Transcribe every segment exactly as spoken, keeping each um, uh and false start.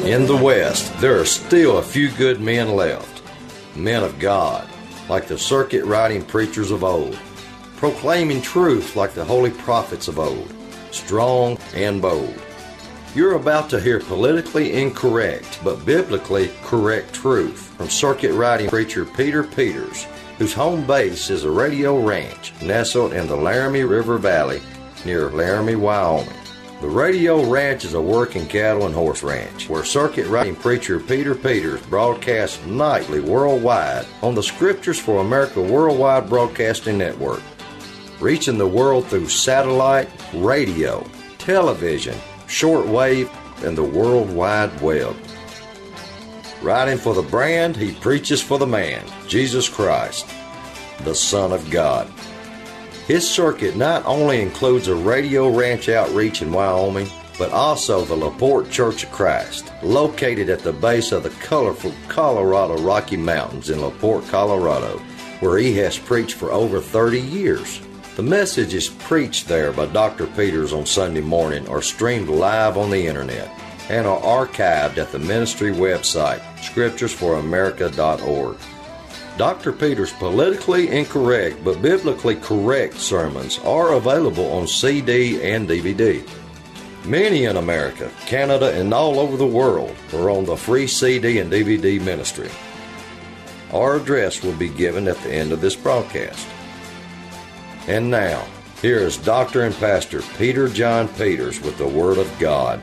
In the West, there are still a few good men left, men of God, like the circuit-riding preachers of old, proclaiming truth like the holy prophets of old, strong and bold. You're about to hear politically incorrect but biblically correct truth from circuit-riding preacher Peter Peters, whose home base is a radio ranch nestled in the Laramie River Valley near Laramie, Wyoming. The Radio Ranch is a working cattle and horse ranch where circuit-riding preacher Peter Peters broadcasts nightly worldwide on the Scriptures for America Worldwide Broadcasting Network, reaching the world through satellite, radio, television, shortwave, and the World Wide Web. Writing for the brand, he preaches for the man, Jesus Christ, the Son of God. His circuit not only includes a radio ranch outreach in Wyoming, but also the LaPorte Church of Christ, located at the base of the colorful Colorado Rocky Mountains in LaPorte, Colorado, where he has preached for over thirty years. The message is preached there by Doctor Peters on Sunday morning or streamed live on the internet and are archived at the ministry website, scriptures for america dot org. Doctor Peters' politically incorrect but biblically correct sermons are available on C D and D V D. Many in America, Canada, and all over the world are on the free C D and D V D ministry. Our address will be given at the end of this broadcast. And now, here is Doctor and Pastor Peter John Peters with the Word of God.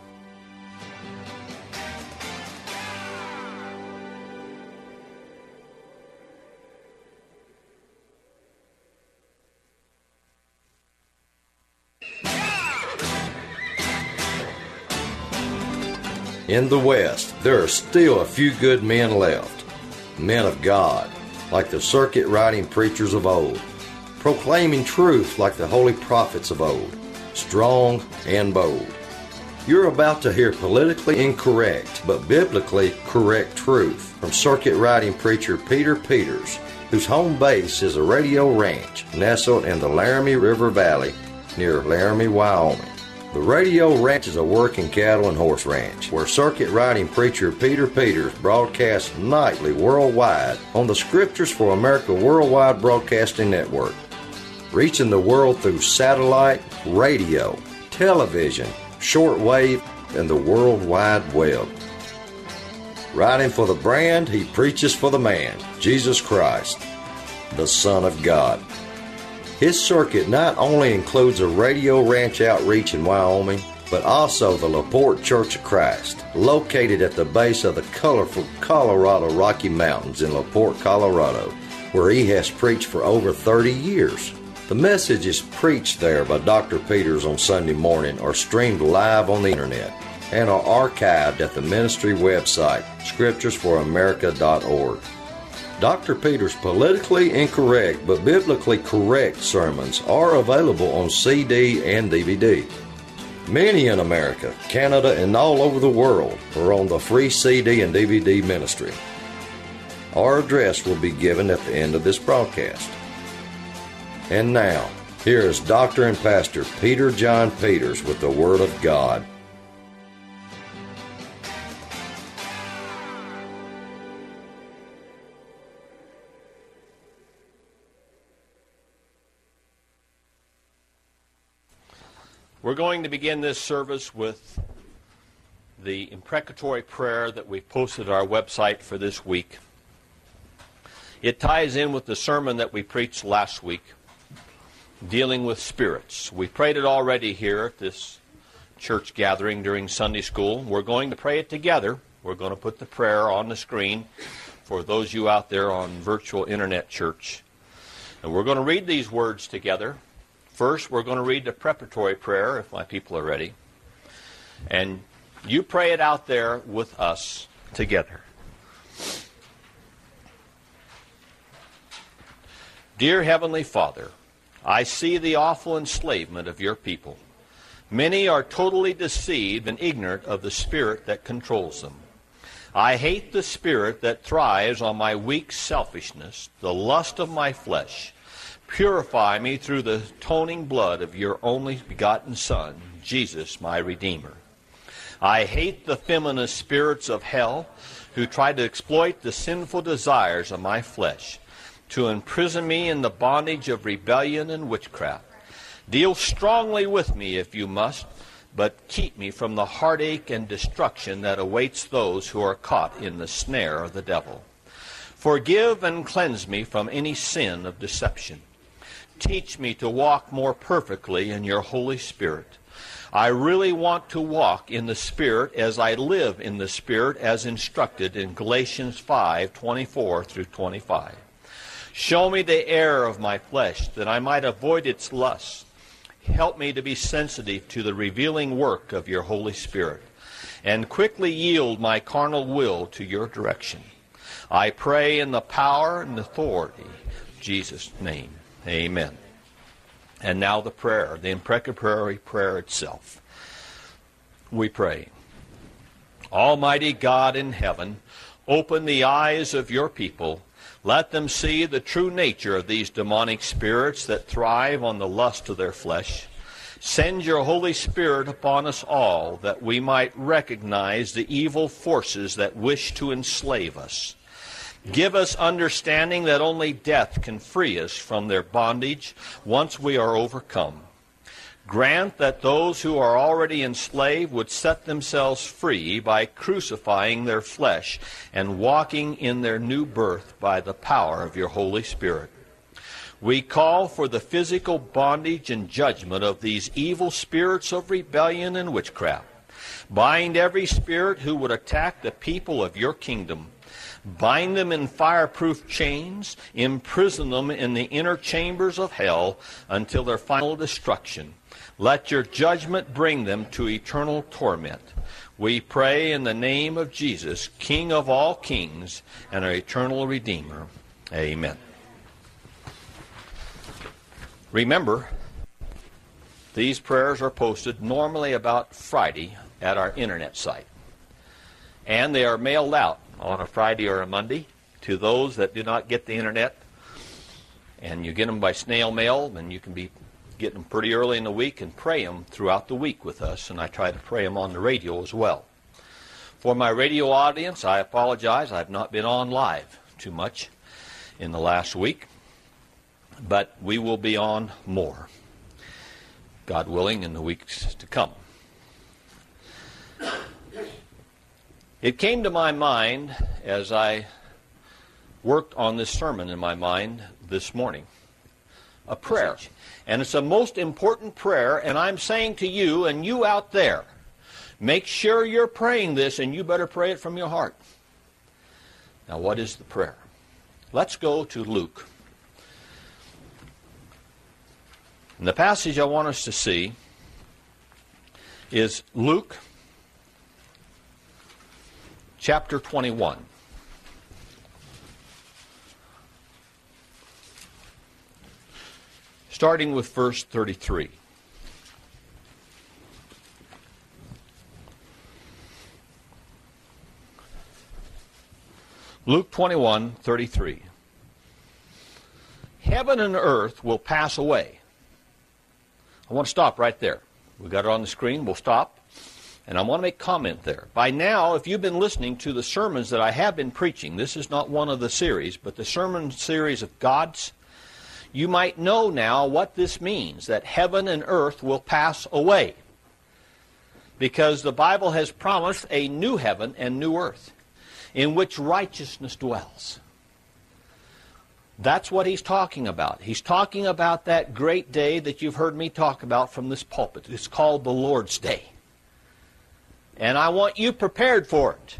In the West, there are still a few good men left, men of God, like the circuit-riding preachers of old, proclaiming truth like the holy prophets of old, strong and bold. You're about to hear politically incorrect but biblically correct truth from circuit-riding preacher Peter Peters, whose home base is a radio ranch nestled in the Laramie River Valley near Laramie, Wyoming. The Radio Ranch is a working cattle and horse ranch where circuit-riding preacher Peter Peters broadcasts nightly worldwide on the Scriptures for America Worldwide Broadcasting Network, reaching the world through satellite, radio, television, shortwave, and the World Wide Web. Writing for the brand, he preaches for the man, Jesus Christ, the Son of God. His circuit not only includes a radio ranch outreach in Wyoming, but also the LaPorte Church of Christ, located at the base of the colorful Colorado Rocky Mountains in LaPorte, Colorado, where he has preached for over thirty years. The message is preached there by Doctor Peters on Sunday morning or streamed live on the internet and are archived at the ministry website, scriptures for america dot org. Doctor Peters' politically incorrect but biblically correct sermons are available on C D and D V D. Many in America, Canada, and all over the world are on the free C D and D V D ministry. Our address will be given at the end of this broadcast. And now, here is Doctor and Pastor Peter John Peters with the Word of God. We're going to begin this service with the imprecatory prayer that we posted on our website for this week. It ties in with the sermon that we preached last week, dealing with spirits. We prayed it already here at this church gathering during Sunday school. We're going to pray it together. We're going to put the prayer on the screen for those of you out there on virtual internet church. And we're going to read these words together. First, we're going to read the preparatory prayer, if my people are ready. And you pray it out there with us together. Dear Heavenly Father, I see the awful enslavement of your people. Many are totally deceived and ignorant of the spirit that controls them. I hate the spirit that thrives on my weak selfishness, the lust of my flesh. Purify me through the atoning blood of your only begotten Son, Jesus, my Redeemer. I hate the feminist spirits of hell who try to exploit the sinful desires of my flesh, to imprison me in the bondage of rebellion and witchcraft. Deal strongly with me if you must, but keep me from the heartache and destruction that awaits those who are caught in the snare of the devil. Forgive and cleanse me from any sin of deception. Teach me to walk more perfectly in your Holy Spirit. I really want to walk in the Spirit as I live in the Spirit as instructed in Galatians five, twenty-four through twenty-five. Show me the error of my flesh, that I might avoid its lusts. Help me to be sensitive to the revealing work of your Holy Spirit, and quickly yield my carnal will to your direction. I pray in the power and authority of Jesus' name. Amen. And now the prayer, the imprecatory prayer itself. We pray. Almighty God in heaven, open the eyes of your people. Let them see the true nature of these demonic spirits that thrive on the lust of their flesh. Send your Holy Spirit upon us all, that we might recognize the evil forces that wish to enslave us. Give us understanding that only death can free us from their bondage once we are overcome. Grant that those who are already enslaved would set themselves free by crucifying their flesh and walking in their new birth by the power of your Holy Spirit. We call for the physical bondage and judgment of these evil spirits of rebellion and witchcraft. Bind every spirit who would attack the people of your kingdom. Bind them in fireproof chains, imprison them in the inner chambers of hell until their final destruction. Let your judgment bring them to eternal torment. We pray in the name of Jesus, King of all kings and our eternal Redeemer. Amen. Remember, these prayers are posted normally about Friday at our internet site. And they are mailed out on a Friday or a Monday to those that do not get the internet. And you get them by snail mail, and you can be getting them pretty early in the week and pray them throughout the week with us. And I try to pray them on the radio as well. For my radio audience, I apologize. I've not been on live too much in the last week. But we will be on more, God willing, in the weeks to come. It came to my mind as I worked on this sermon in my mind this morning, a prayer. And it's a most important prayer, and I'm saying to you and you out there, make sure you're praying this, and you better pray it from your heart. Now, what is the prayer? Let's go to Luke. And the passage I want us to see is Luke chapter twenty-one. Starting with verse thirty-three. Luke twenty-one, thirty-three. Heaven and earth will pass away. I want to stop right there. We got it on the screen. We'll stop. And I want to make comment there. By now, if you've been listening to the sermons that I have been preaching, this is not one of the series, but the sermon series of God's, you might know now what this means, that heaven and earth will pass away. Because the Bible has promised a new heaven and new earth in which righteousness dwells. That's what he's talking about. He's talking about that great day that you've heard me talk about from this pulpit. It's called the Lord's Day. And I want you prepared for it.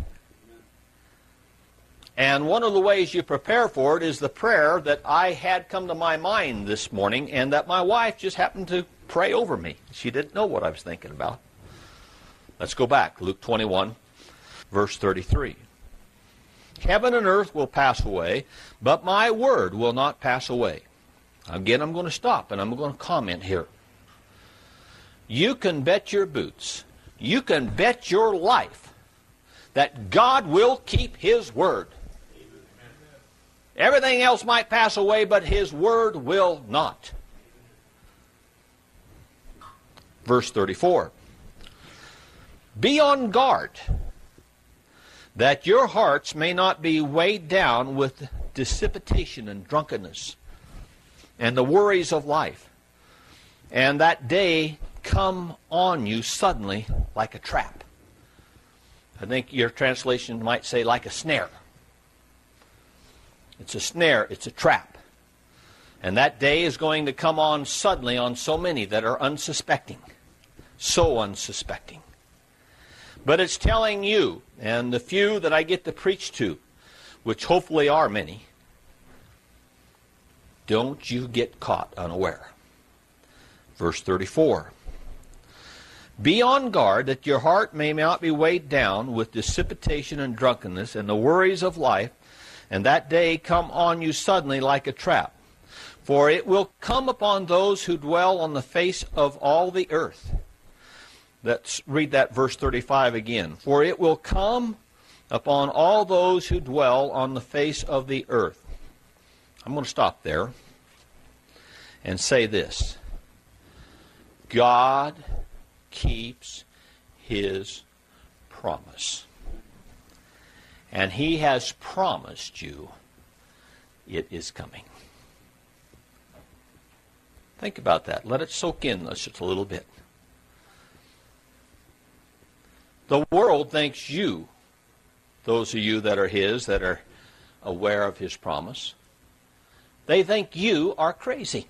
And one of the ways you prepare for it is the prayer that I had come to my mind this morning, and that my wife just happened to pray over me. She didn't know what I was thinking about. Let's go back. Luke twenty-one, verse thirty-three. Heaven and earth will pass away, but my word will not pass away. Again, I'm going to stop and I'm going to comment here. You can bet your boots, you can bet your life that God will keep His word. Everything else might pass away, but His word will not. Verse thirty-four. Be on guard, that your hearts may not be weighed down with dissipation and drunkenness and the worries of life, and that day come on you suddenly like a trap. I think your translation might say like a snare. It's a snare, it's a trap. And that day is going to come on suddenly on so many that are unsuspecting. So unsuspecting. But it's telling you, and the few that I get to preach to, which hopefully are many, don't you get caught unaware. Verse thirty-four. Be on guard that your heart may not be weighed down with dissipation and drunkenness and the worries of life, and that day come on you suddenly like a trap. For it will come upon those who dwell on the face of all the earth. Let's read that verse thirty-five again. For it will come upon all those who dwell on the face of the earth. I'm going to stop there and say this. God keeps His promise. And He has promised you it is coming. Think about that. Let it soak in just a little bit. The world thinks you, those of you that are His, that are aware of His promise, they think you are crazy.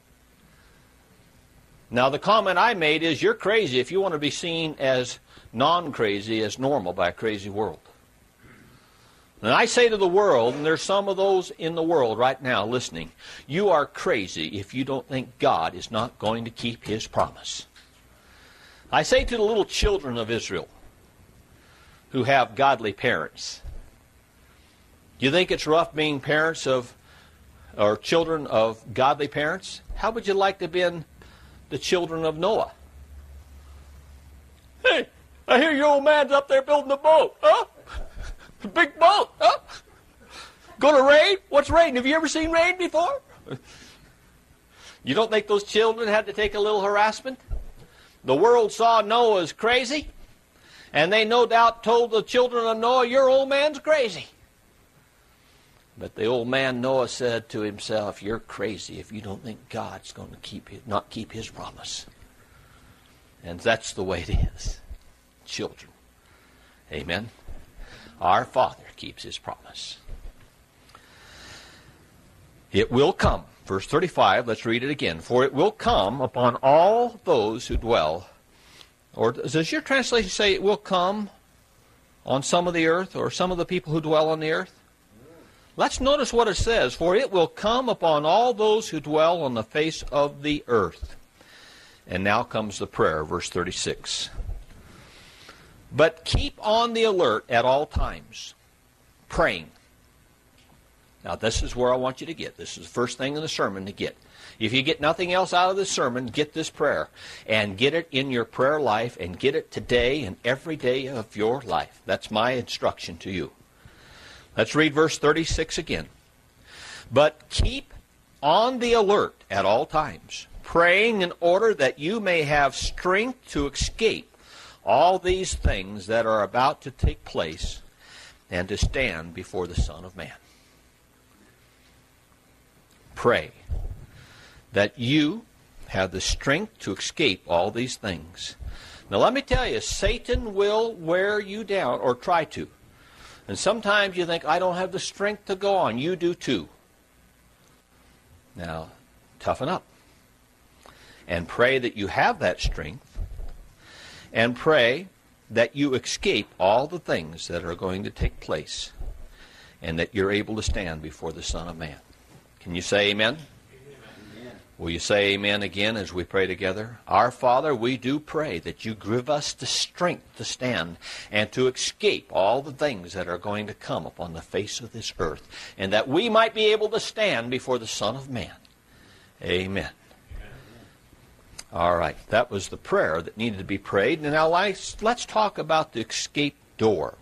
Now, the comment I made is you're crazy if you want to be seen as non-crazy, as normal by a crazy world. And I say to the world, and there's some of those in the world right now listening, you are crazy if you don't think God is not going to keep His promise. I say to the little children of Israel who have godly parents, do you think it's rough being parents of, or children of godly parents? How would you like to have been the children of Noah? Hey, I hear your old man's up there building a boat, huh? A big boat, huh? Gonna rain? What's rain? Have you ever seen rain before? You don't think those children had to take a little harassment? The world saw Noah as crazy, and they no doubt told the children of Noah, your old man's crazy. But the old man Noah said to himself, you're crazy if you don't think God's going to keep his, not keep His promise. And that's the way it is. Children. Amen. Our Father keeps His promise. It will come. Verse thirty-five, let's read it again. For it will come upon all those who dwell. Or does your translation say it will come on some of the earth, or some of the people who dwell on the earth? Let's notice what it says. For it will come upon all those who dwell on the face of the earth. And now comes the prayer, verse thirty-six. But keep on the alert at all times, praying. Now this is where I want you to get. This is the first thing in the sermon to get. If you get nothing else out of the sermon, get this prayer. And get it in your prayer life, and get it today and every day of your life. That's my instruction to you. Let's read verse thirty-six again. But keep on the alert at all times, praying in order that you may have strength to escape all these things that are about to take place and to stand before the Son of Man. Pray that you have the strength to escape all these things. Now let me tell you, Satan will wear you down, or try to. And sometimes you think, I don't have the strength to go on. You do too. Now, toughen up. And pray that you have that strength. And pray that you escape all the things that are going to take place. And that you're able to stand before the Son of Man. Can you say amen? Amen. Will you say amen again as we pray together? Our Father, we do pray that you give us the strength to stand and to escape all the things that are going to come upon the face of this earth, and that we might be able to stand before the Son of Man. Amen. All right, that was the prayer that needed to be prayed. And now let's, let's talk about the escape door.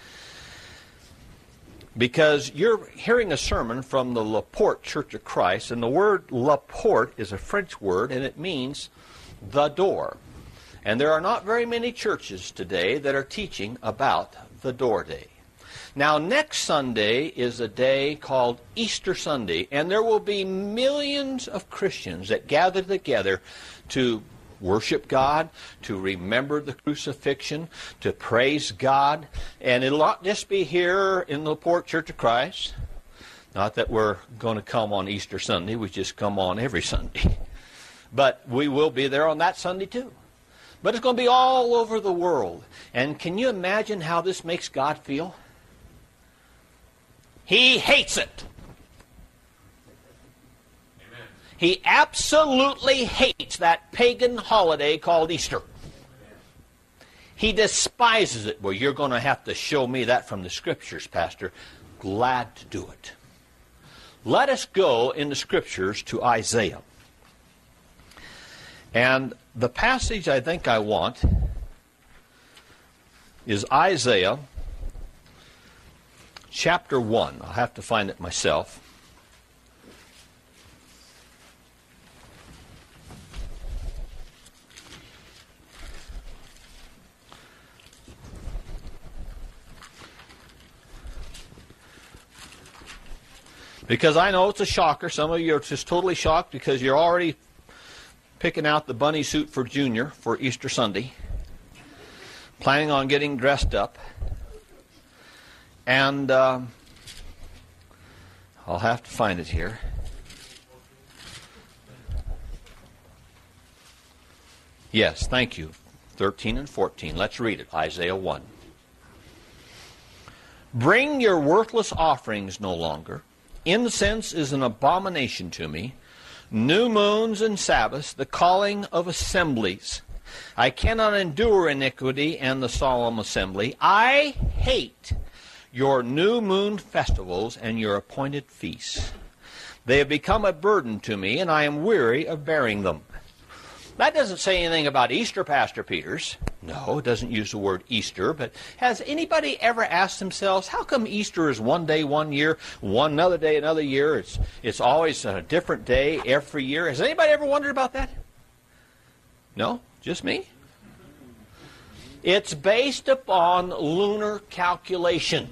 Because you're hearing a sermon from the La Porte Church of Christ, and the word La Porte is a French word, and it means the door. And there are not very many churches today that are teaching about the door day. Now, next Sunday is a day called Easter Sunday, and there will be millions of Christians that gather together to worship God, to remember the crucifixion, to praise God. And it'll not just be here in the LaPorte Church of Christ. Not that we're going to come on Easter Sunday, we just come on every Sunday. But we will be there on that Sunday too. But it's going to be all over the world. And can you imagine how this makes God feel? He hates it. Amen. He absolutely hates that pagan holiday called Easter. He despises it. Well, you're going to have to show me that from the Scriptures, Pastor. Glad to do it. Let us go in the Scriptures to Isaiah. And the passage I think I want is Isaiah chapter one. I'll have to find it myself. Because I know it's a shocker. Some of you are just totally shocked because you're already picking out the bunny suit for Junior for Easter Sunday, planning on getting dressed up. And uh, I'll have to find it here. Yes, thank you. thirteen and fourteen. Let's read it. Isaiah one. Bring your worthless offerings no longer. Incense is an abomination to me. New moons and Sabbaths, the calling of assemblies. I cannot endure iniquity and the solemn assembly. I hate your new moon festivals and your appointed feasts. They have become a burden to me, and I am weary of bearing them. That doesn't say anything about Easter, Pastor Peters. No, it doesn't use the word Easter, but has anybody ever asked themselves, how come Easter is one day one year, one another day another year? It's, it's always a different day every year. Has anybody ever wondered about that? No? Just me? It's based upon lunar calculation.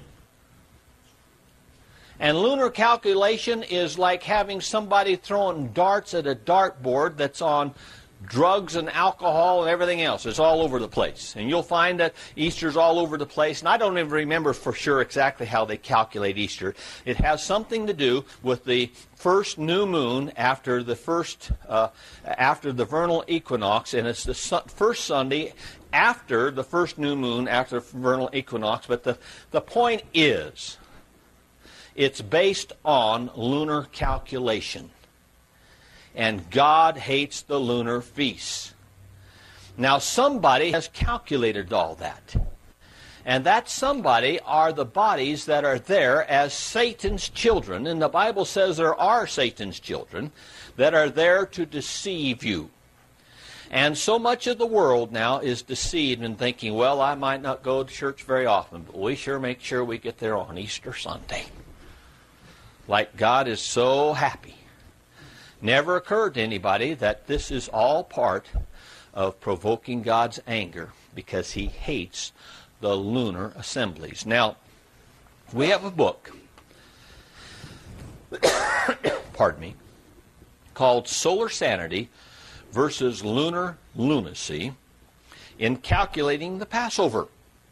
And lunar calculation is like having somebody throwing darts at a dartboard that's on drugs and alcohol and everything else. It's all over the place. And you'll find that Easter's all over the place. And I don't even remember for sure exactly how they calculate Easter. It has something to do with the first new moon after the first, uh, after the vernal equinox. And it's the su- first Sunday after the first new moon after the vernal equinox. But the, the point is, it's based on lunar calculation. And God hates the lunar feasts. Now somebody has calculated all that. And that somebody are the bodies that are there as Satan's children. And the Bible says there are Satan's children that are there to deceive you. And so much of the world now is deceived in thinking, well, I might not go to church very often, but we sure make sure we get there on Easter Sunday. Like God is so happy. Never occurred to anybody that this is all part of provoking God's anger because he hates the lunar assemblies. Now, we have a book, pardon me, called Solar Sanity versus Lunar Lunacy in Calculating the Passover.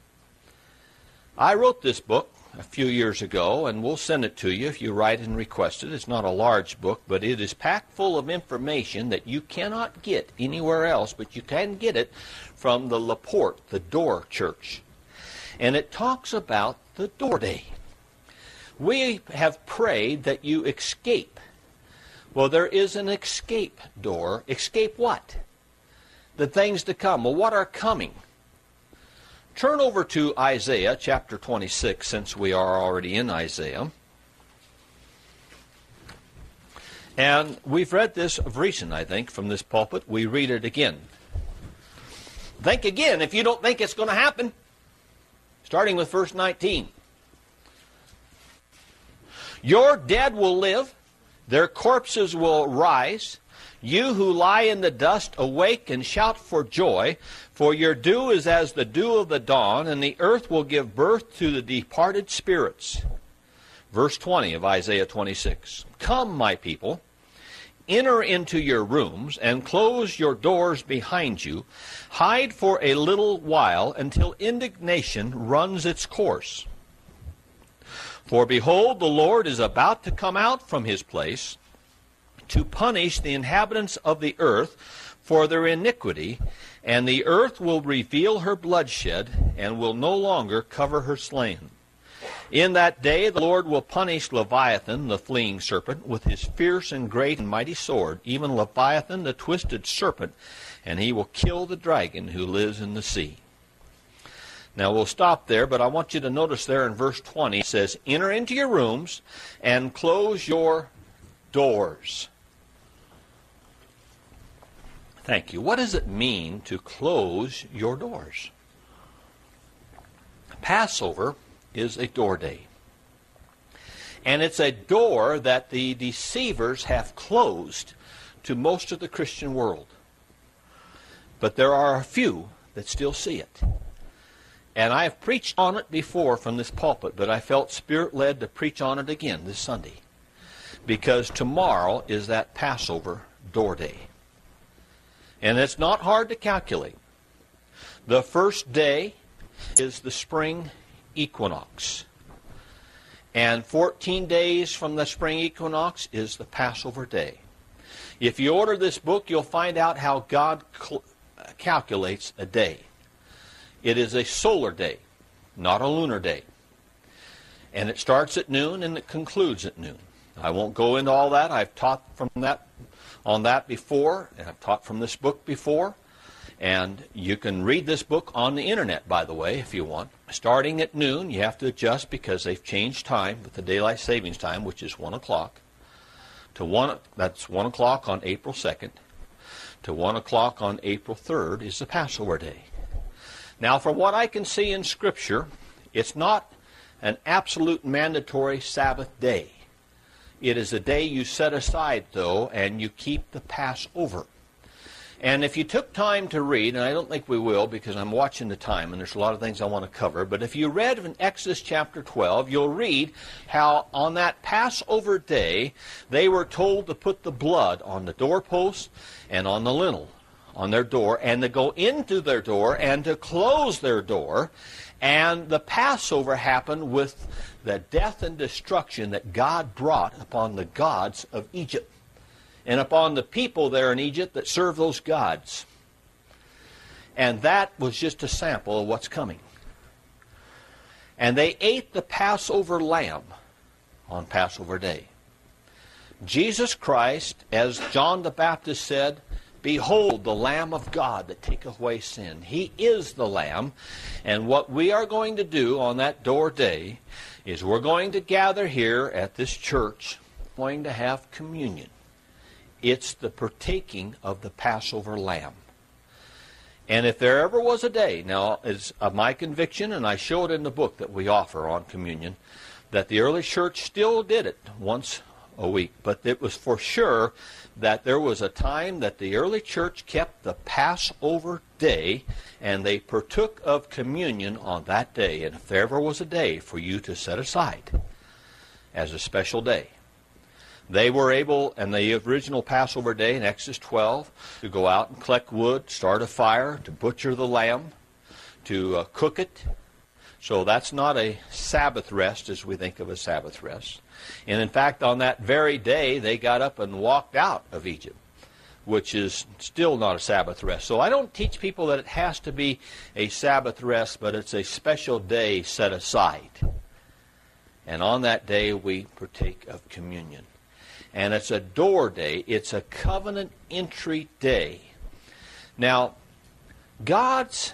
I wrote this book a few years ago, and we'll send it to you if you write and request it. It's not a large book, but it is packed full of information that you cannot get anywhere else, but you can get it from the LaPorte, the Door Church. And it talks about the door day. We have prayed that you escape. Well, there is an escape door. Escape what? The things to come. Well, what are coming? Turn over to Isaiah chapter twenty-six, since we are already in Isaiah. And we've read this of recent, I think, from this pulpit. We read it again. Think again if you don't think it's going to happen. Starting with verse nineteen. Your dead will live, their corpses will rise, You who lie in the dust, awake and shout for joy, for your dew is as the dew of the dawn, and the earth will give birth to the departed spirits. Verse twenty of Isaiah twenty-six. Come, my people, enter into your rooms, and close your doors behind you. Hide for a little while until indignation runs its course. For behold, the Lord is about to come out from his place, to punish the inhabitants of the earth for their iniquity, and the earth will reveal her bloodshed, and will no longer cover her slain. In that day the Lord will punish Leviathan, the fleeing serpent, with his fierce and great and mighty sword, even Leviathan, the twisted serpent, and he will kill the dragon who lives in the sea. Now we'll stop there, but I want you to notice there in verse twenty, it says, enter into your rooms and close your doors. Thank you. What does it mean to close your doors? Passover is a door day. And it's a door that the deceivers have closed to most of the Christian world. But there are a few that still see it. And I have preached on it before from this pulpit, but I felt Spirit-led to preach on it again this Sunday. Because tomorrow is that Passover door day. And it's not hard to calculate. The first day is the spring equinox. And fourteen days from the spring equinox is the Passover day. If you order this book, you'll find out how God cl- calculates a day. It is a solar day, not a lunar day. And it starts at noon and it concludes at noon. I won't go into all that. I've taught from that on that before, and I've taught from this book before. And you can read this book on the internet, by the way, if you want. Starting at noon, you have to adjust because they've changed time with the daylight savings time, which is one o'clock. To one, that's one o'clock on April second. To one o'clock on April third is the Passover day. Now, from what I can see in Scripture, it's not an absolute mandatory Sabbath day. It is a day you set aside, though, and you keep the Passover. And if you took time to read, and I don't think we will because I'm watching the time and there's a lot of things I want to cover, but if you read in Exodus chapter twelve, you'll read how on that Passover day they were told to put the blood on the doorpost and on the lintel on their door, and to go into their door and to close their door. And the Passover happened with the death and destruction that God brought upon the gods of Egypt and upon the people there in Egypt that serve those gods. And that was just a sample of what's coming. And they ate the Passover lamb on Passover day. Jesus Christ, as John the Baptist said, behold, the Lamb of God that taketh away sin. He is the Lamb. And what we are going to do on that door day is we're going to gather here at this church, going to have communion. It's the partaking of the Passover lamb. And if there ever was a day, now it's my conviction, and I show it in the book that we offer on communion, that the early church still did it once a week. But it was for sure that there was a time that the early church kept the Passover day, and they partook of communion on that day. And if there ever was a day for you to set aside as a special day, they were able, in the original Passover day in Exodus twelve, to go out and collect wood, start a fire, to butcher the lamb, to uh, cook it. So that's not a Sabbath rest as we think of a Sabbath rest. And in fact, on that very day, they got up and walked out of Egypt, which is still not a Sabbath rest. So I don't teach people that it has to be a Sabbath rest, but it's a special day set aside. And on that day, we partake of communion. And it's a door day. It's a covenant entry day. Now, God's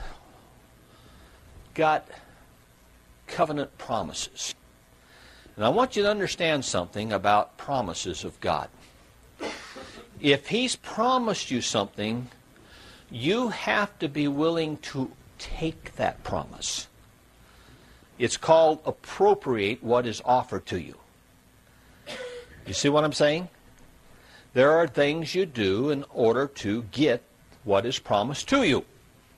got covenant promises. And I want you to understand something about promises of God. If He's promised you something, you have to be willing to take that promise. It's called appropriate what is offered to you. You see what I'm saying? There are things you do in order to get what is promised to you.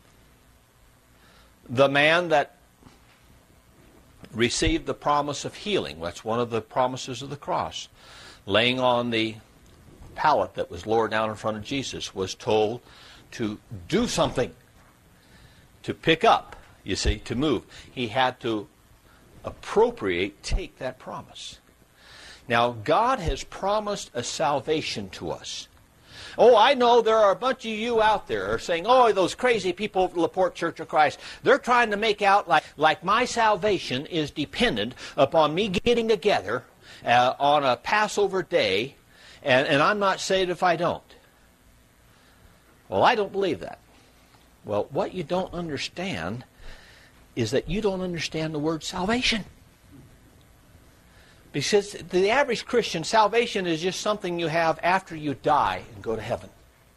The man that received the promise of healing, that's one of the promises of the cross, laying on the pallet that was lowered down in front of Jesus, was told to do something, to pick up, you see, to move. He had to appropriate, take that promise. Now, God has promised a salvation to us. Oh, I know there are a bunch of you out there who are saying, oh, those crazy people at LaPorte Church of Christ, they're trying to make out like, like my salvation is dependent upon me getting together uh, on a Passover day, and, and I'm not saved if I don't. Well, I don't believe that. Well, what you don't understand is that you don't understand the word salvation. Because the average Christian, salvation is just something you have after you die and go to heaven.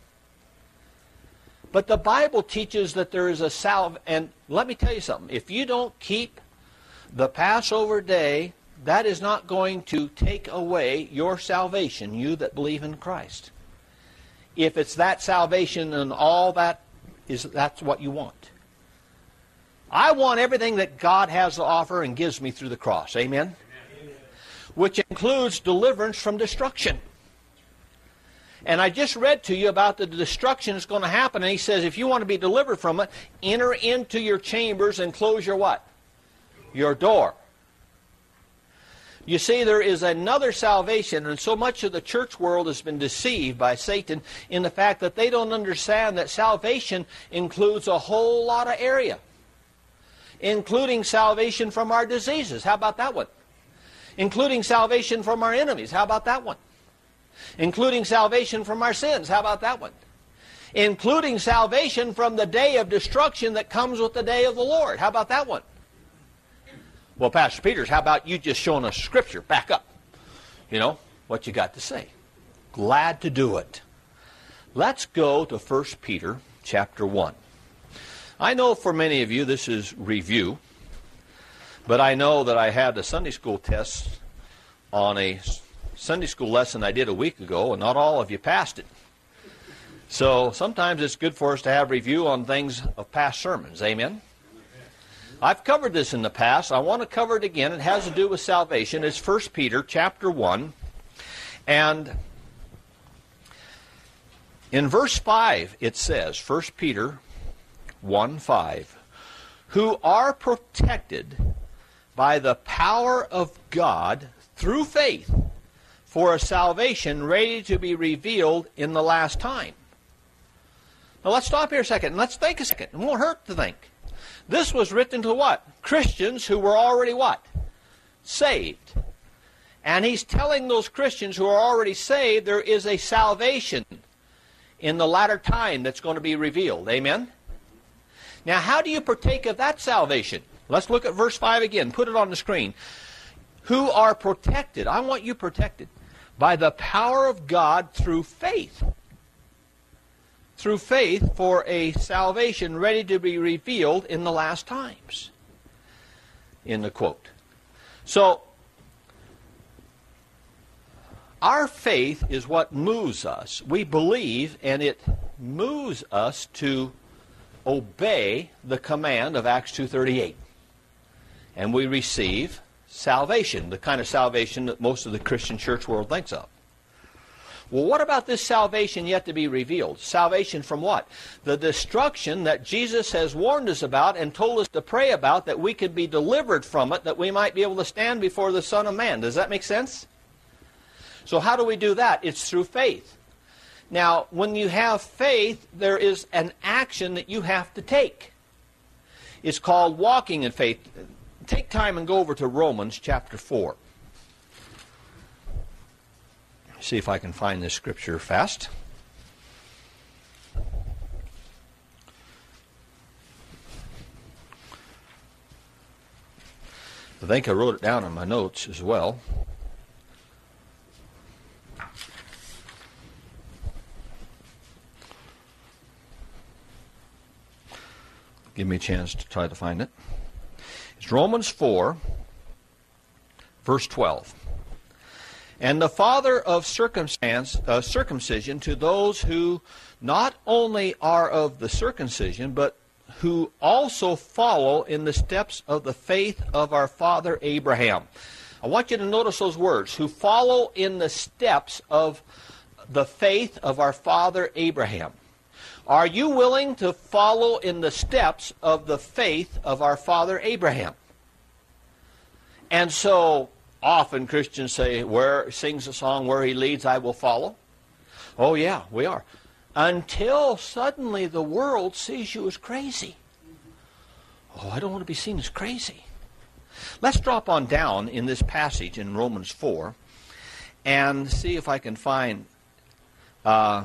But the Bible teaches that there is a salve, and let me tell you something. If you don't keep the Passover day, that is not going to take away your salvation, you that believe in Christ. If it's that salvation and all that is, that's what you want. I want everything that God has to offer and gives me through the cross. Amen? Which includes deliverance from destruction. And I just read to you about the destruction that's going to happen. And he says, if you want to be delivered from it, enter into your chambers and close your what? Your door. You see, there is another salvation, and so much of the church world has been deceived by Satan in the fact that they don't understand that salvation includes a whole lot of area, including salvation from our diseases. How about that one? Including salvation from our enemies. How about that one? Including salvation from our sins. How about that one? Including salvation from the day of destruction that comes with the day of the Lord. How about that one? Well, Pastor Peters, how about you just showing us Scripture? Back up. You know, what you got to say. Glad to do it. Let's go to First Peter chapter one. I know for many of you this is review. But I know that I had a Sunday school test on a Sunday school lesson I did a week ago, and not all of you passed it. So sometimes it's good for us to have review on things of past sermons. Amen? I've covered this in the past. I want to cover it again. It has to do with salvation. It's First Peter chapter one. And in verse five it says, First Peter one five, who are protected by the power of God through faith for a salvation ready to be revealed in the last time. Now let's stop here a second and let's think a second. It won't hurt to think. This was written to what? Christians who were already what? Saved. And he's telling those Christians who are already saved there is a salvation in the latter time that's going to be revealed. Amen? Now how do you partake of that salvation? Let's look at verse five again. Put it on the screen. Who are protected. I want you protected by the power of God through faith. Through faith for a salvation ready to be revealed in the last times. In the quote. So, our faith is what moves us. We believe, and it moves us to obey the command of Acts two thirty-eight. And we receive salvation, the kind of salvation that most of the Christian church world thinks of. Well, what about this salvation yet to be revealed? Salvation from what? The destruction that Jesus has warned us about and told us to pray about, that we could be delivered from it, that we might be able to stand before the Son of Man. Does that make sense? So how do we do that? It's through faith. Now, when you have faith, there is an action that you have to take. It's called walking in faith. Take time and go over to Romans chapter four. See if I can find this scripture fast. I think I wrote it down in my notes as well. Give me a chance to try to find it. It's Romans four, verse twelve. and the father of circumstance, uh, circumcision to those who not only are of the circumcision, but who also follow in the steps of the faith of our father Abraham. I want you to notice those words, who follow in the steps of the faith of our father Abraham. Are you willing to follow in the steps of the faith of our father Abraham? And so often Christians say, "Where sings a song, where he leads, I will follow." Oh yeah, we are. Until suddenly the world sees you as crazy. Oh, I don't want to be seen as crazy. Let's drop on down in this passage in Romans four and see if I can find, uh,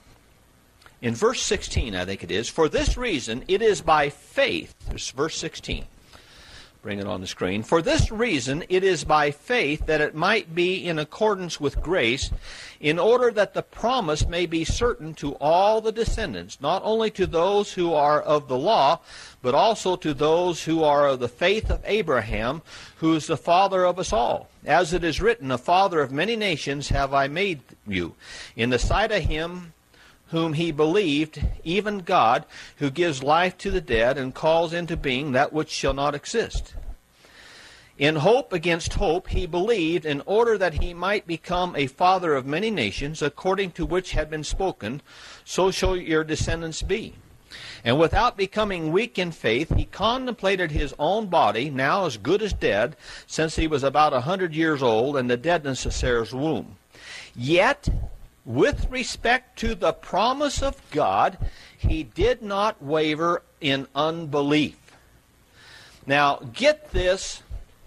in verse sixteen, I think it is, "For this reason it is by faith," this is verse sixteen. Bring it on the screen. "For this reason it is by faith that it might be in accordance with grace, in order that the promise may be certain to all the descendants, not only to those who are of the law, but also to those who are of the faith of Abraham, who is the father of us all. As it is written, a father of many nations have I made you, in the sight of him whom he believed, even God, who gives life to the dead and calls into being that which shall not exist. In hope against hope he believed, in order that he might become a father of many nations, according to which had been spoken, so shall your descendants be. And without becoming weak in faith, he contemplated his own body, now as good as dead, since he was about a hundred years old, and the deadness of Sarah's womb. Yet, with respect to the promise of God, he did not waver in unbelief." Now, get this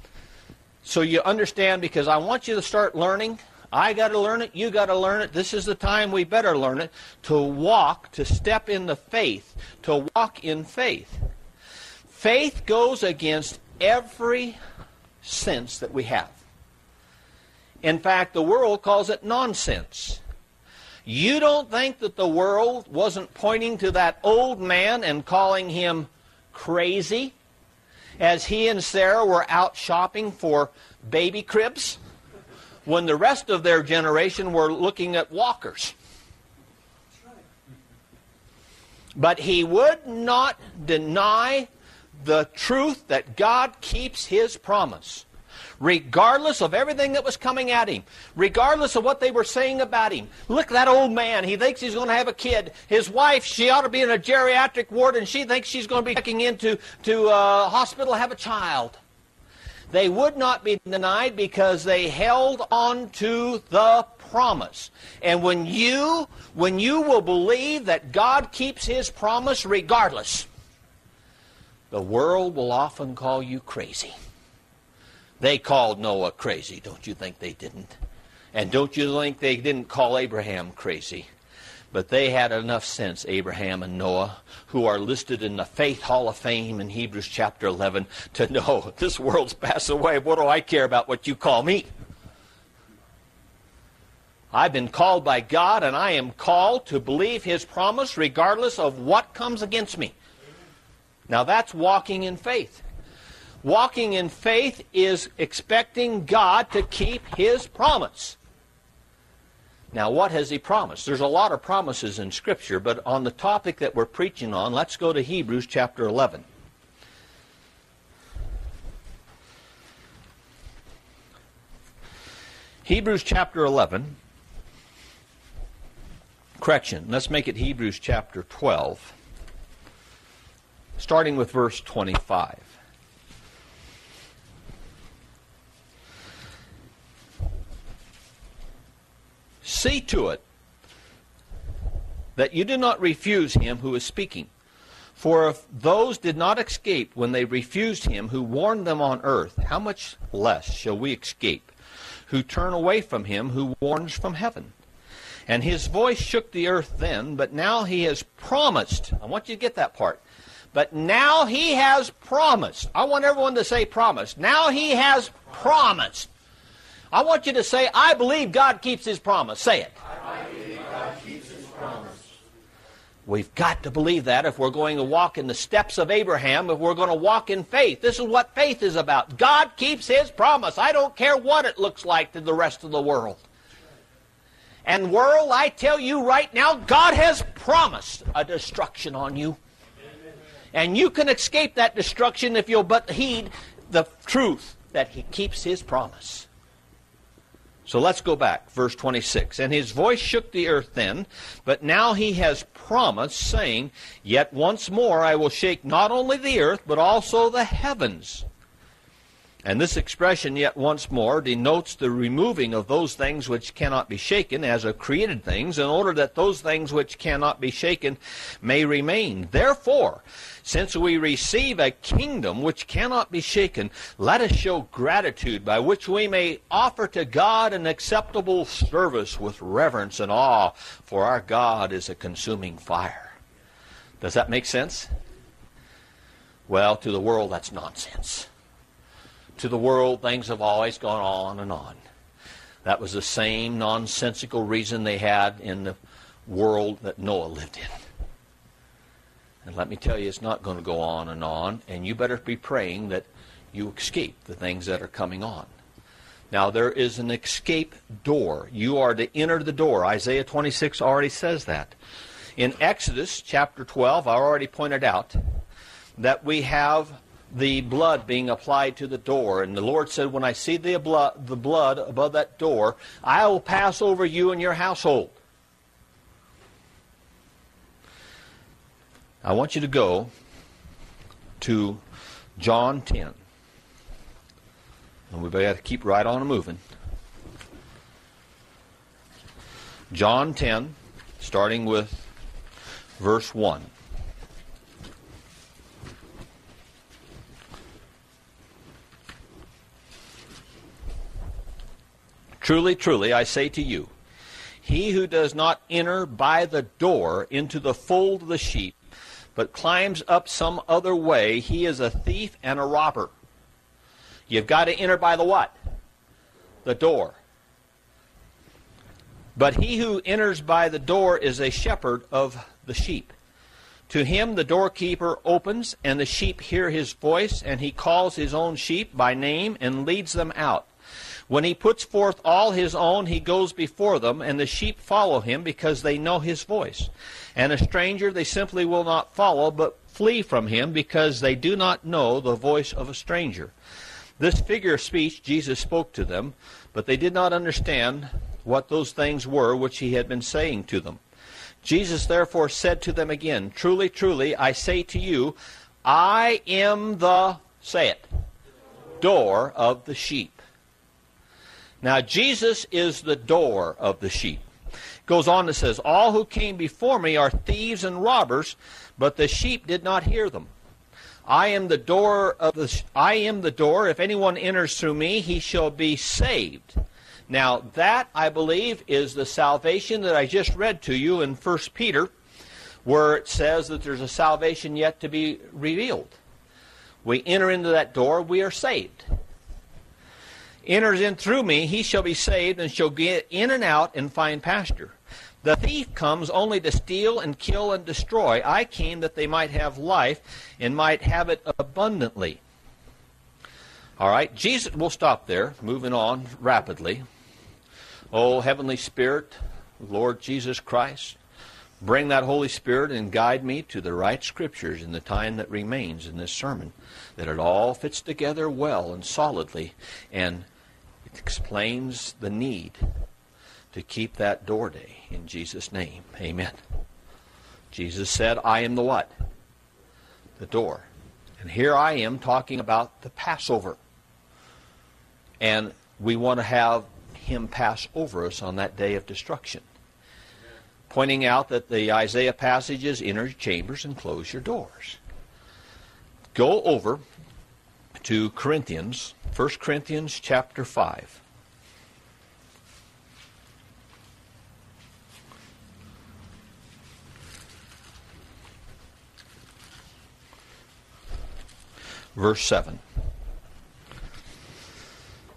so you understand, because I want you to start learning. I got to learn it. You got to learn it. This is the time we better learn it. To walk, to step in the faith, to walk in faith. Faith goes against every sense that we have. In fact, the world calls it nonsense. You don't think that the world wasn't pointing to that old man and calling him crazy as he and Sarah were out shopping for baby cribs when the rest of their generation were looking at walkers? But he would not deny the truth that God keeps his promise, regardless of everything that was coming at him, regardless of what they were saying about him. Look at that old man. He thinks he's going to have a kid. His wife, she ought to be in a geriatric ward, and she thinks she's going to be checking into to a hospital to have a child. They would not be denied because they held on to the promise. And when you, when you will believe that God keeps his promise regardless, the world will often call you crazy. They called Noah crazy. Don't you think they didn't? And don't you think they didn't call Abraham crazy? But they had enough sense, Abraham and Noah, who are listed in the Faith Hall of Fame in Hebrews chapter eleven, to know this world's passed away. What do I care about what you call me? I've been called by God, and I am called to believe his promise regardless of what comes against me. Now that's walking in faith. Walking in faith is expecting God to keep his promise. Now, what has he promised? There's a lot of promises in Scripture, but on the topic that we're preaching on, let's go to Hebrews chapter eleven. Hebrews chapter eleven. Correction, let's make it Hebrews chapter twelve, starting with verse twenty-five. See to it that you do not refuse him who is speaking. For if those did not escape when they refused him who warned them on earth, how much less shall we escape who turn away from him who warns from heaven? And his voice shook the earth then, but now he has promised. I want you to get that part. But now he has promised. I want everyone to say promised. Now he has promised. I want you to say, I believe God keeps his promise. Say it. I believe God keeps his promise. We've got to believe that if we're going to walk in the steps of Abraham, if we're going to walk in faith. This is what faith is about. God keeps His promise. I don't care what it looks like to the rest of the world. And world, I tell you right now, God has promised a destruction on you. And you can escape that destruction if you'll but heed the truth that He keeps His promise. So let's go back, verse twenty-six. And His voice shook the earth then, but now He has promised, saying, Yet once more I will shake not only the earth, but also the heavens. And this expression, yet once more, denotes the removing of those things which cannot be shaken as of created things, in order that those things which cannot be shaken may remain. Therefore, since we receive a kingdom which cannot be shaken, let us show gratitude by which we may offer to God an acceptable service with reverence and awe, for our God is a consuming fire. Does that make sense? Well, to the world, that's nonsense. To the world, things have always gone on and on. That was the same nonsensical reason they had in the world that Noah lived in. And let me tell you, it's not going to go on and on, and you better be praying that you escape the things that are coming on. Now, there is an escape door. You are to enter the door. Isaiah twenty-six already says that. In Exodus chapter twelve, I already pointed out that we have the blood being applied to the door. And the Lord said, when I see the blood, the blood above that door, I will pass over you and your household. I want you to go to John ten. And we've got to keep right on moving. John ten, starting with verse one. Truly, truly, I say to you, he who does not enter by the door into the fold of the sheep, but climbs up some other way, he is a thief and a robber. You've got to enter by the what? The door. But he who enters by the door is a shepherd of the sheep. To him the doorkeeper opens, and the sheep hear his voice, and he calls his own sheep by name and leads them out. When he puts forth all his own, he goes before them, and the sheep follow him because they know his voice. And a stranger they simply will not follow, but flee from him because they do not know the voice of a stranger. This figure of speech Jesus spoke to them, but they did not understand what those things were which he had been saying to them. Jesus therefore said to them again, Truly, truly, I say to you, I am the, say it, door of the sheep. Now, Jesus is the door of the sheep. Goes on and says, all who came before me are thieves and robbers, but the sheep did not hear them. I am the door of the I am the door. If anyone enters through me, he shall be saved. Now, that, I believe, is the salvation that I just read to you in First Peter, where it says that there's a salvation yet to be revealed. We enter into that door, we are saved. Enters in through me, he shall be saved, and shall get in and out and find pasture. The thief comes only to steal and kill and destroy. I came that they might have life and might have it abundantly. All right, Jesus, we'll stop there, moving on rapidly. Oh, Heavenly Spirit, Lord Jesus Christ, bring that Holy Spirit and guide me to the right scriptures in the time that remains in this sermon, that it all fits together well and solidly, and it explains the need to keep that door day. In Jesus' name, amen. Jesus said, I am the what? The door. And here I am talking about the Passover. And we want to have him pass over us on that day of destruction. Pointing out that the Isaiah passages, enter your chambers and close your doors. Go over to Corinthians, First Corinthians chapter five. Verse seven.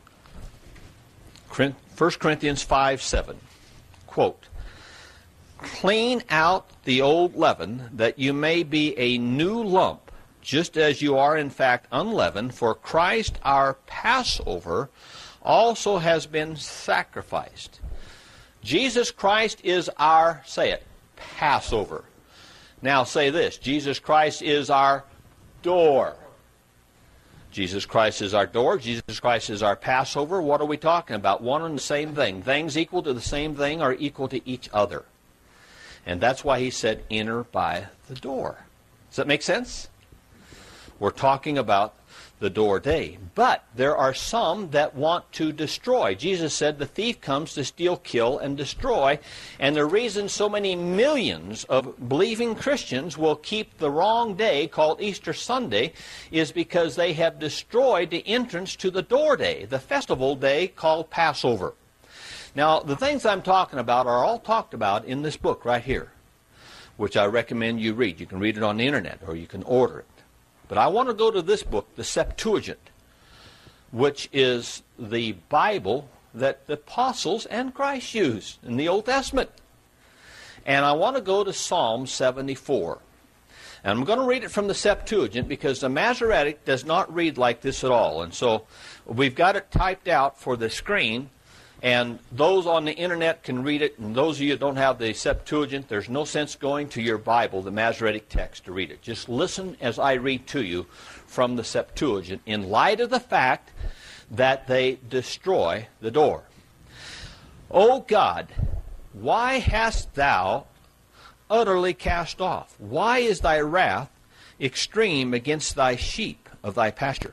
First Corinthians five seven. Quote, clean out the old leaven, that you may be a new lump, just as you are in fact unleavened. For Christ our Passover also has been sacrificed. Jesus Christ is our, say it, Passover. Now say this, Jesus Christ is our door. Jesus Christ is our door. Jesus Christ is our Passover. What are we talking about? One and the same thing. Things equal to the same thing are equal to each other. And that's why he said, enter by the door. Does that make sense? We're talking about the door day. But there are some that want to destroy. Jesus said the thief comes to steal, kill, and destroy. And the reason so many millions of believing Christians will keep the wrong day called Easter Sunday is because they have destroyed the entrance to the door day, the festival day called Passover. Now, the things I'm talking about are all talked about in this book right here, which I recommend you read. You can read it on the internet or you can order it. But I want to go to this book, the Septuagint, which is the Bible that the apostles and Christ used in the Old Testament. And I want to go to Psalm seventy-four. And I'm going to read it from the Septuagint because the Masoretic does not read like this at all. And so we've got it typed out for the screen. And those on the internet can read it, and those of you that don't have the Septuagint, there's no sense going to your Bible, the Masoretic text, to read it. Just listen as I read to you from the Septuagint in light of the fact that they destroy the door. O God, why hast thou utterly cast off? Why is thy wrath extreme against thy sheep of thy pasture?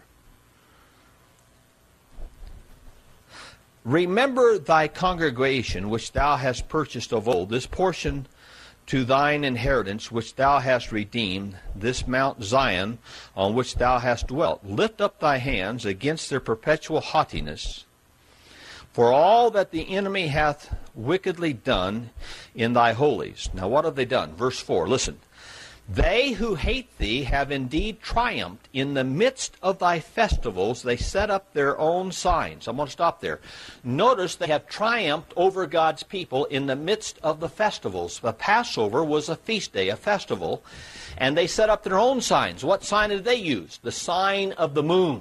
Remember thy congregation which thou hast purchased of old, this portion to thine inheritance which thou hast redeemed, this Mount Zion on which thou hast dwelt. Lift up thy hands against their perpetual haughtiness. For all that the enemy hath wickedly done in thy holies. Now what have they done? Verse four, listen. They who hate thee have indeed triumphed. In the midst of thy festivals they set up their own signs. I'm going to stop there. Notice they have triumphed over God's people in the midst of the festivals. The Passover was a feast day, a festival, and they set up their own signs. What sign did they use? The sign of the moon,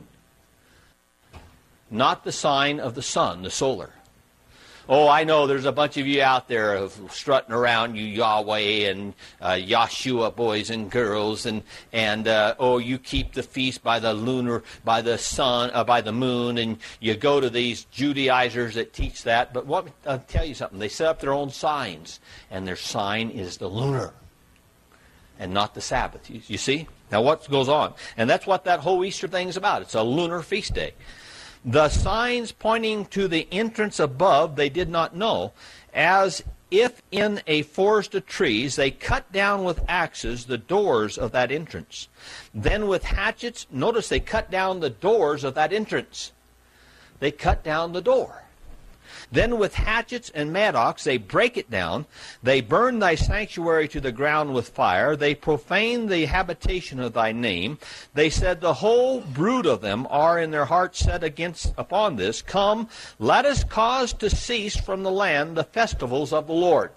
not the sign of the sun, the solar. Oh, I know there's a bunch of you out there strutting around, you Yahweh and uh, Yahshua boys and girls, and and uh, oh, you keep the feast by the lunar, by the sun, uh, by the moon, and you go to these Judaizers that teach that. But what, I'll tell you something. They set up their own signs, and their sign is the lunar, and not the Sabbath. You, you see? Now what goes on? And that's what that whole Easter thing's about. It's a lunar feast day. The signs pointing to the entrance above they did not know, as if in a forest of trees they cut down with axes the doors of that entrance. Then with hatchets, notice they cut down the doors of that entrance. They cut down the door. Then with hatchets and mattocks they break it down. They burn thy sanctuary to the ground with fire. They profane the habitation of thy name. They said, the whole brood of them are in their hearts set against upon this. Come, let us cause to cease from the land the festivals of the Lord.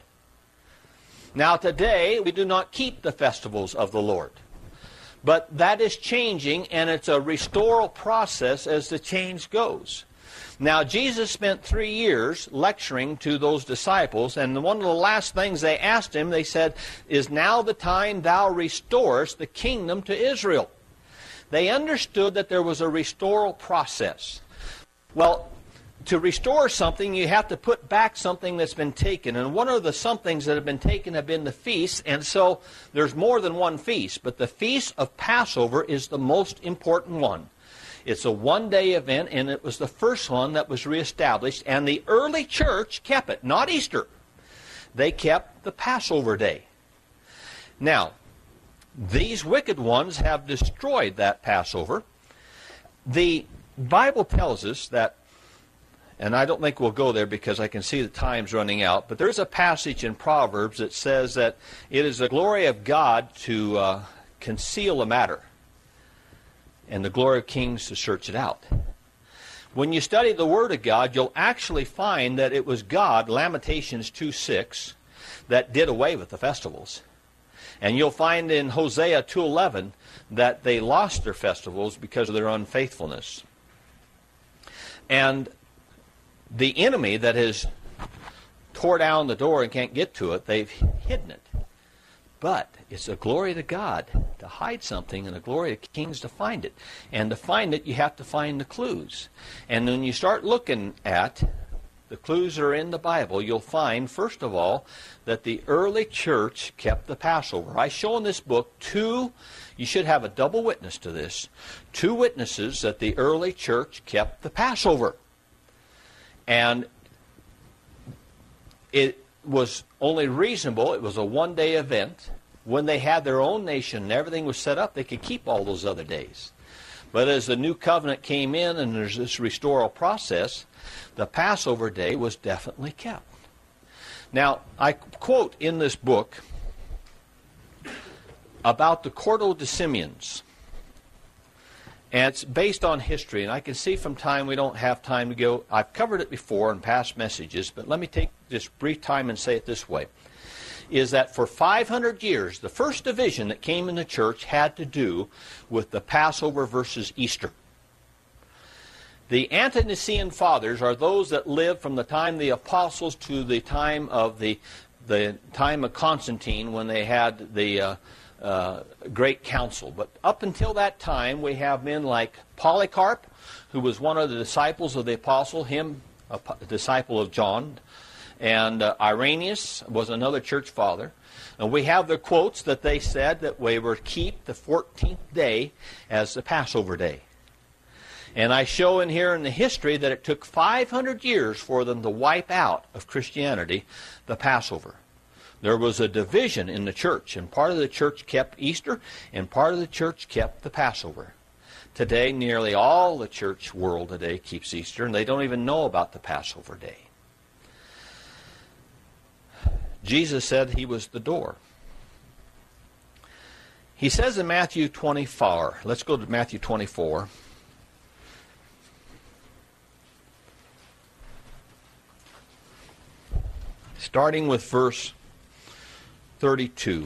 Now today we do not keep the festivals of the Lord. But that is changing, and it's a restoral process as the change goes. Now, Jesus spent three years lecturing to those disciples, and one of the last things they asked him, they said, is now the time thou restorest the kingdom to Israel? They understood that there was a restoral process. Well, to restore something, you have to put back something that's been taken. And one of the somethings that have been taken have been the feasts, and so there's more than one feast. But the feast of Passover is the most important one. It's a one-day event, and it was the first one that was reestablished, and the early church kept it, not Easter. They kept the Passover day. Now, these wicked ones have destroyed that Passover. The Bible tells us that, and I don't think we'll go there because I can see the time's running out, but there's a passage in Proverbs that says that it is the glory of God to uh, conceal a matter, and the glory of kings to search it out. When you study the Word of God, you'll actually find that it was God, Lamentations two six, that did away with the festivals. And you'll find in Hosea two eleven that they lost their festivals because of their unfaithfulness. And the enemy that has tore down the door and can't get to it, they've hidden it. But it's a glory to God to hide something and a glory to kings to find it. And to find it, you have to find the clues. And when you start looking at the clues that are in the Bible, you'll find, first of all, that the early church kept the Passover. I show in this book two, you should have a double witness to this, two witnesses that the early church kept the Passover. And it was only reasonable, it was a one-day event. When they had their own nation and everything was set up, they could keep all those other days. But as the new covenant came in and there's this restoral process, the Passover day was definitely kept. Now, I quote in this book about the Cordo de Simeons. And it's based on history, and I can see from time we don't have time to go. I've covered it before in past messages, but let me take this brief time and say it this way, is that for five hundred years, the first division that came in the church had to do with the Passover versus Easter. The Ante-Nicene fathers are those that lived from the time of the apostles to the time of the, the time of Constantine when they had the uh, Uh, great council. But up until that time, we have men like Polycarp, who was one of the disciples of the apostle, him a, a disciple of John, and uh, Irenaeus was another church father. And we have the quotes that they said that we were to keep the fourteenth day as the Passover day. And I show in here in the history that it took five hundred years for them to wipe out of Christianity the Passover. There was a division in the church, and part of the church kept Easter, and part of the church kept the Passover. Today, nearly all the church world today keeps Easter, and they don't even know about the Passover day. Jesus said he was the door. He says in Matthew twenty-four, let's go to Matthew twenty-four. Starting with verse thirty-two.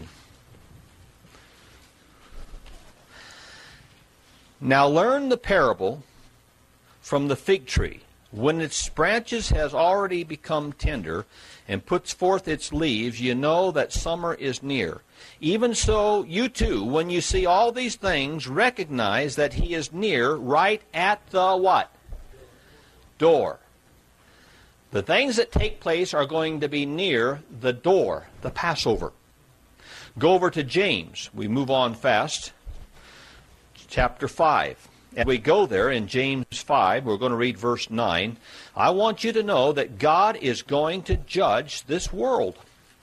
Now learn the parable from the fig tree. When its branches has already become tender and puts forth its leaves, you know that summer is near. Even so, you too, when you see all these things, recognize that he is near, right at the what? Door. The things that take place are going to be near the door, the Passover. Go over to James. We move on fast. Chapter five. And we go there in James five. We're going to read verse nine. I want you to know that God is going to judge this world.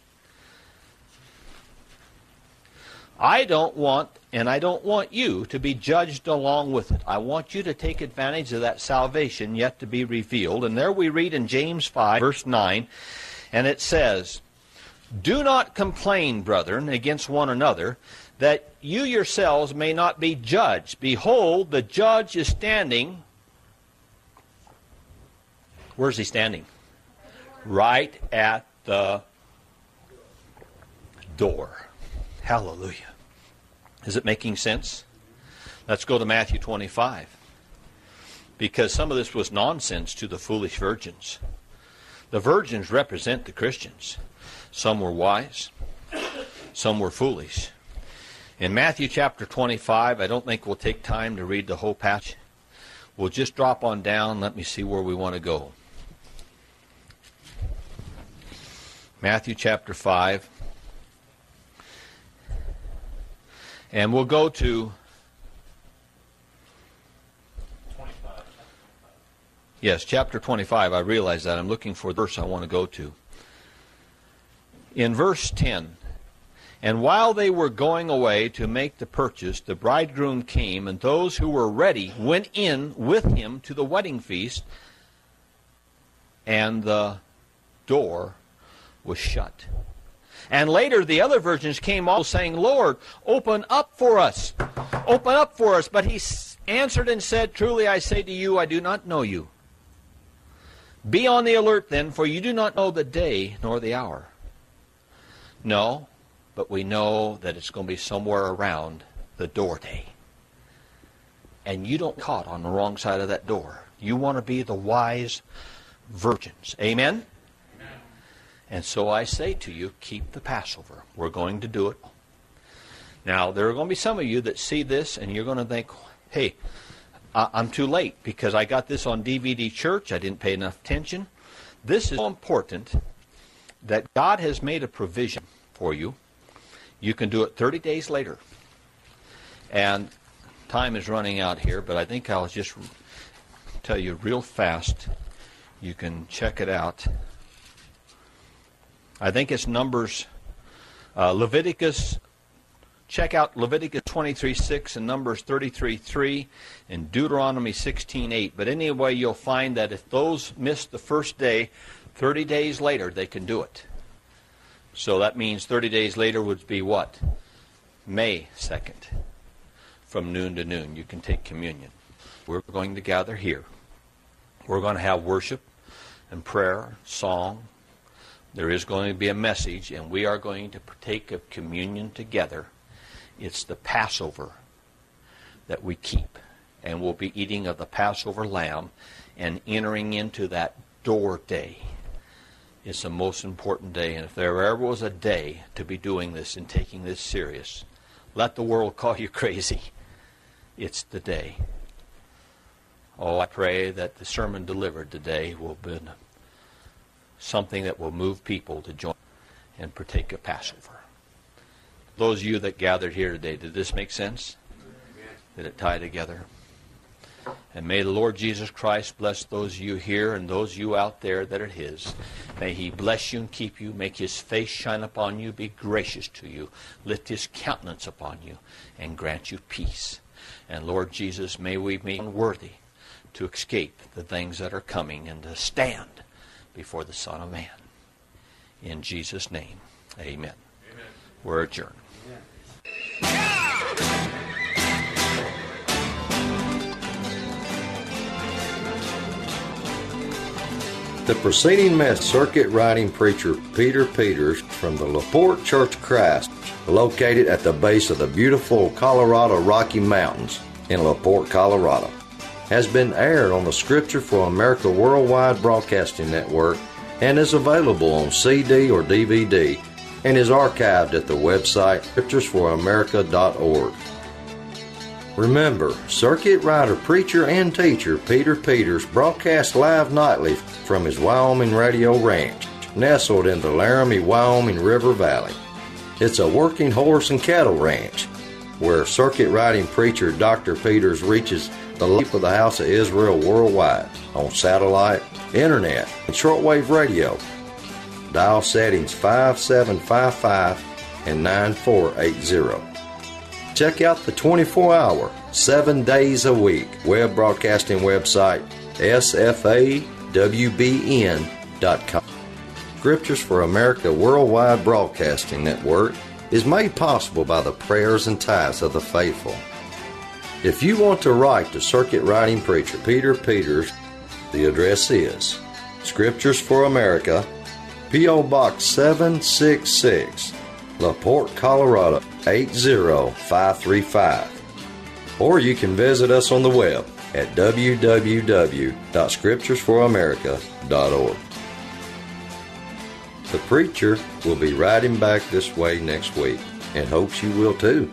I don't want, and I don't want you to be judged along with it. I want you to take advantage of that salvation yet to be revealed. And there we read in James five, verse nine, and it says, do not complain, brethren, against one another, that you yourselves may not be judged. Behold, the judge is standing. Where's he standing? Right at the door. Hallelujah. Is it making sense? Let's go to Matthew twenty-five. Because some of this was nonsense to the foolish virgins. The virgins represent the Christians. Some were wise. Some were foolish. In Matthew chapter twenty-five, I don't think we'll take time to read the whole passage. We'll just drop on down. Let me see where we want to go. Matthew chapter five. And we'll go to... twenty-five. Yes, chapter twenty-five. I realize that. I'm looking for the verse I want to go to. In verse ten, and while they were going away to make the purchase, the bridegroom came, and those who were ready went in with him to the wedding feast, and the door was shut. And later the other virgins came also saying, Lord, open up for us. Open up for us. But he answered and said, truly I say to you, I do not know you. Be on the alert then, for you do not know the day nor the hour. No, but we know that it's going to be somewhere around the door day. And you don't get caught on the wrong side of that door. You want to be the wise virgins. Amen? Amen? And so I say to you, keep the Passover. We're going to do it. Now, there are going to be some of you that see this and you're going to think, hey, I'm too late because I got this on D V D Church. I didn't pay enough attention. This is so important that God has made a provision for you. You can do it thirty days later. And time is running out here, but I think I'll just tell you real fast. You can check it out. I think it's Numbers, uh, Leviticus. Check out Leviticus twenty-three six and Numbers thirty-three three and Deuteronomy sixteen eight. But anyway, you'll find that if those miss the first day, thirty days later, they can do it. So that means thirty days later would be what? May second. From noon to noon, you can take communion. We're going to gather here. We're going to have worship and prayer, song. There is going to be a message, and we are going to partake of communion together. It's the Passover that we keep, and we'll be eating of the Passover lamb and entering into that door day. It's the most important day, and if there ever was a day to be doing this and taking this serious, let the world call you crazy. It's the day. Oh, I pray that the sermon delivered today will be something that will move people to join and partake of Passover. Those of you that gathered here today, did this make sense? Did it tie together? And may the Lord Jesus Christ bless those of you here and those of you out there that are His. May He bless you and keep you, make His face shine upon you, be gracious to you, lift His countenance upon you, and grant you peace. And Lord Jesus, may we be unworthy to escape the things that are coming and to stand before the Son of Man. In Jesus' name, amen. Amen. We're adjourned. The preceding message, circuit riding preacher Peter Peters from the LaPorte Church of Christ, located at the base of the beautiful Colorado Rocky Mountains in LaPorte, Colorado, has been aired on the Scripture for America Worldwide Broadcasting Network and is available on C D or D V D and is archived at the website scriptures for america dot org. Remember, circuit rider, preacher, and teacher Peter Peters broadcasts live nightly from his Wyoming radio ranch, nestled in the Laramie, Wyoming River Valley. It's a working horse and cattle ranch, where circuit riding preacher Doctor Peters reaches the life of the House of Israel worldwide on satellite, internet, and shortwave radio. Dial settings five seven five five and nine four eight zero. Check out the twenty-four hour, seven days a week web broadcasting website S F A W B N dot com. Scriptures for America Worldwide Broadcasting Network is made possible by the prayers and tithes of the faithful. If you want to write to circuit riding preacher Peter Peters, the address is Scriptures for America, P O Box seven six six, LaPorte, Colorado eight zero five three five. Or you can visit us on the web at w w w dot scriptures for america dot org. The preacher will be riding back this way next week and hopes you will too.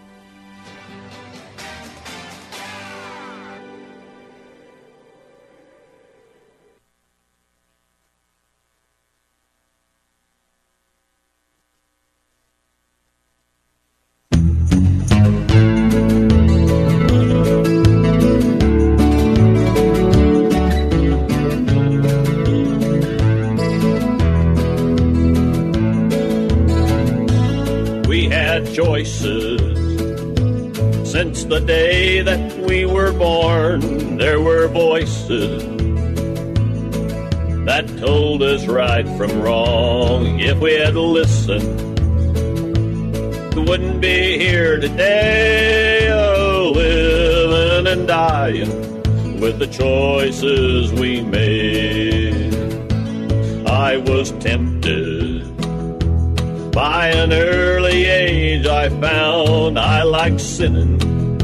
Choices. Since the day that we were born, there were voices that told us right from wrong. If we had listened, we wouldn't be here today, oh, living and dying with the choices we made. I was tempted By an early age I found I liked sinning.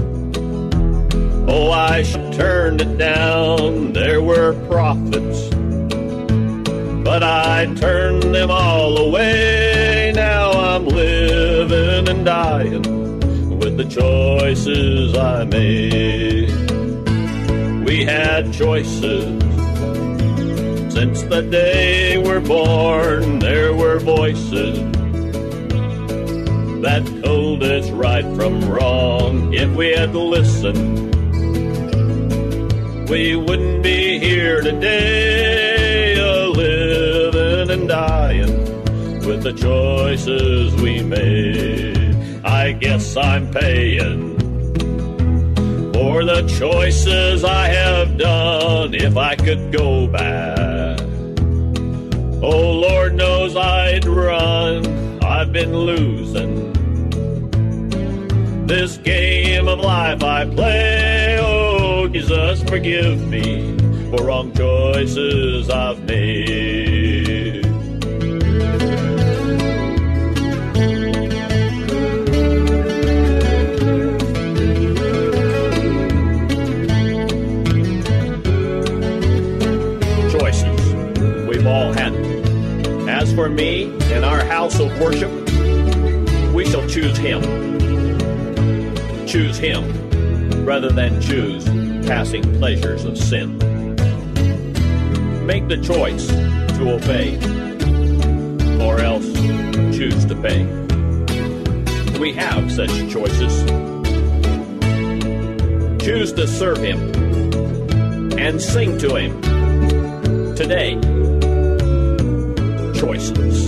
Oh, I turned it down. There were prophets, but I turned them all away. Now I'm living and dying with the choices I made. We had choices since the day we're born. There were voices that told us right from wrong. If we had listened, we wouldn't be here today, a living and dying with the choices we made. I guess I'm paying for the choices I have done. If I could go back, oh Lord knows I'd run. I've been losing this game of life I play. Oh, Jesus, forgive me for wrong choices I've made. Choices. We've all had them. As for me, in our house of worship, we shall choose Him. Choose Him rather than choose passing pleasures of sin. Make the choice to obey, or else choose to pay. We have such choices. Choose to serve Him and sing to Him today. Choices.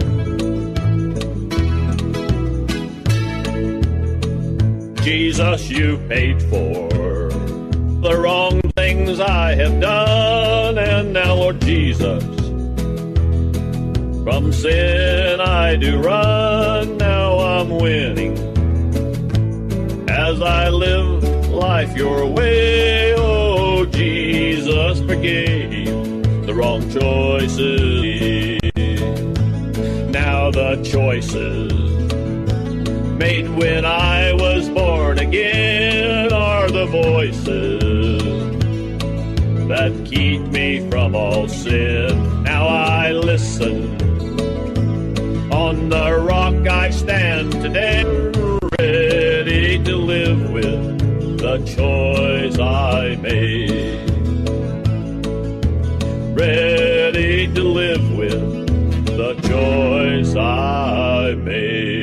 Jesus, you paid for the wrong things I have done, and now, Lord Jesus, from sin I do run. Now I'm winning as I live life your way. Oh, Jesus forgave the wrong choices. Now the choices made when I was born again are the voices that keep me from all sin. Now I listen. On the rock I stand today, ready to live with the choice I made. Ready to live with the choice I made.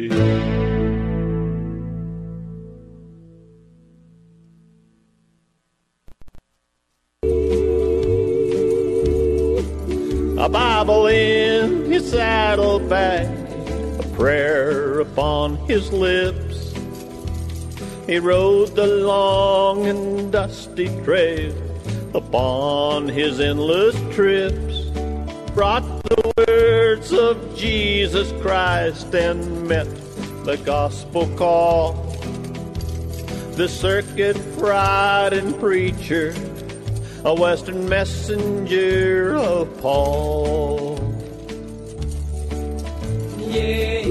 A Bible in his saddlebag, a prayer upon his lips. He rode the long and dusty trail upon his endless trips. Brought the words of Jesus Christ and met the gospel call. The circuit riding preacher, a western messenger of Paul. Yeah.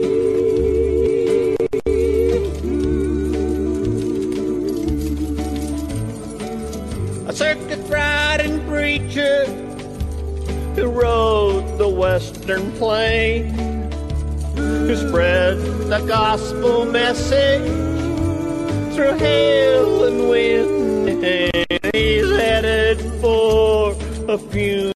A circuit riding preacher who rode the western plain, who spread the gospel message through hail and wind. He's headed for a funeral